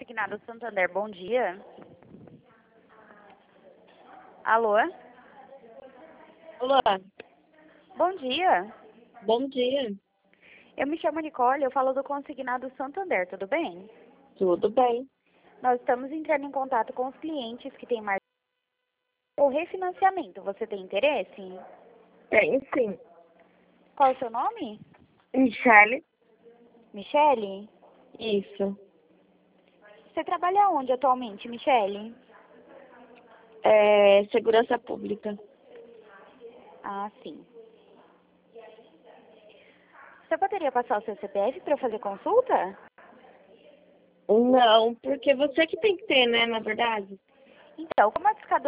Consignado Santander, bom dia. Alô? Olá, Bom dia. bom dia. Eu me chamo Nicole, eu falo do Consignado Santander, tudo bem? Tudo bem? Nós estamos entrando em contato com os clientes que têm mais ou refinanciamento. Você tem interesse? Tem sim. Qual é o seu nome? Michele? Michele? Isso. Você trabalha onde atualmente, Michele? Segurança pública. Ah, sim. Você poderia passar o seu CPF para eu fazer consulta? Não, porque você que tem que ter, né, na verdade? Então, como a